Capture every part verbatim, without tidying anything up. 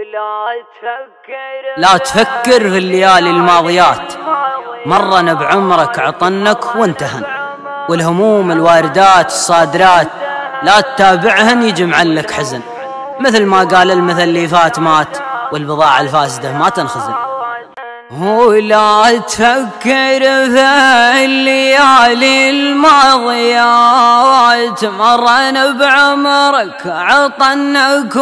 لا تفكر في الليالي الماضيات، مرنا بعمرك عطنك وانتهن، والهموم الواردات الصادرات لا تتابعهن يجمع لك حزن. مثل ما قال المثل اللي فات مات، والبضاعة الفاسدة ما تنخزن. ولا تفكر في الليالي الماضيات، مرنا بعمرك عطنك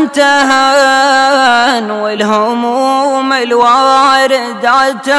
وانتهن، والهموم الواردات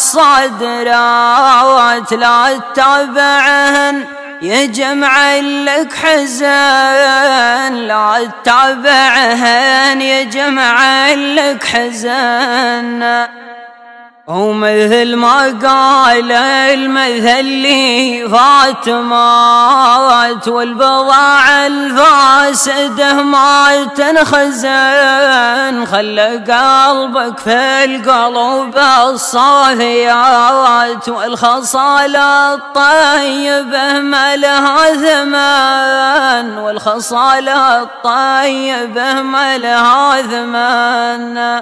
الصادرات لا تتابعهن يجمع لك حزن، لا تتابعهن يجمع لك حزن. ومثل ما قال المثل اللي فات مات، والبضاعة الفاسدة ما تنخزن. خلى قلبك في القلوب الصافيات، والخصالة الطيبة ما لها ثمن، والخصالة الطيبة ما لها ثمن.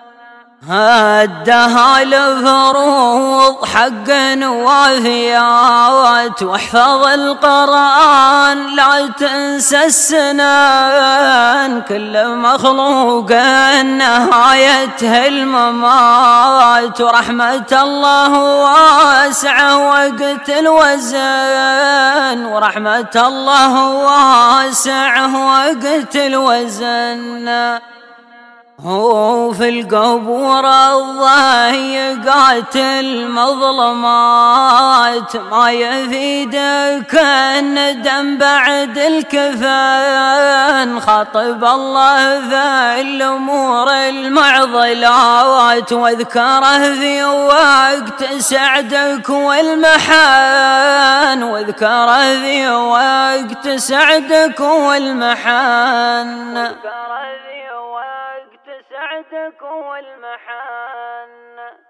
هدها الفروض حق وافيات، واحفظ القرآن لا تنسى السنن. كل مخلوق نهايته الممات، ورحمة الله واسعة وقت الوزن، ورحمة الله واسعة وقت الوزن. هو في القبور الضيقات المظلمات، ما يفيدك الندم بعد الكفن. خاطب الله في الأمور المعضلات، واذكره في وقت سعدك والمحن، واذكره في وقت سعدك والمحن، سعدك والمحن.